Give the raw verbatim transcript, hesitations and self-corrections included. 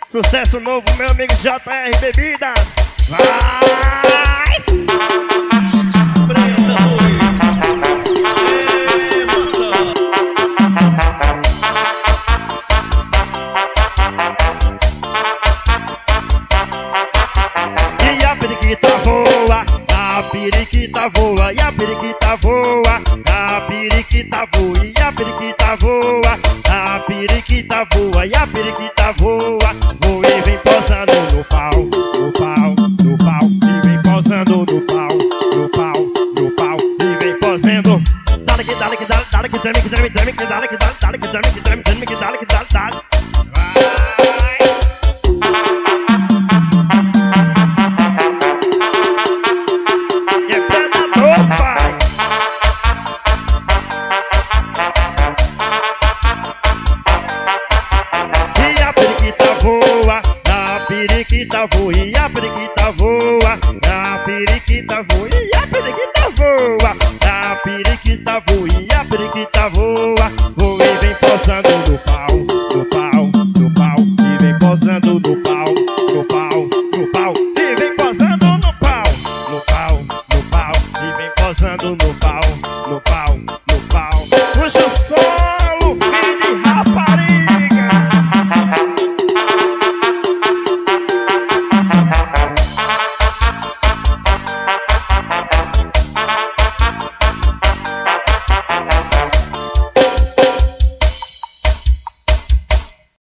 Sucesso novo, meu amigo J R Bebidas. Vai! E a periquita voa, a periquita voa, e a periquita voa, a periquita voa, e a periquita voa, a periquita voa, e a periquita voa, voa e vem posando no pau, no pau, no pau, e vem posando no pau, no pau, no pau, e vem posando. Dale que dale que dale, dale que treme que treme, treme que dale que dale, dale que treme que treme, treme que dale que dale, dale. Periquita voa e a periquita voa, a periquita voa e a periquita voa, a periquita voa e a periquita voa, voa e vem posando no pau, no pau, no pau, e vem posando no pau, no pau, no pau, e vem posando no pau, no pau, no pau, e vem posando no pau.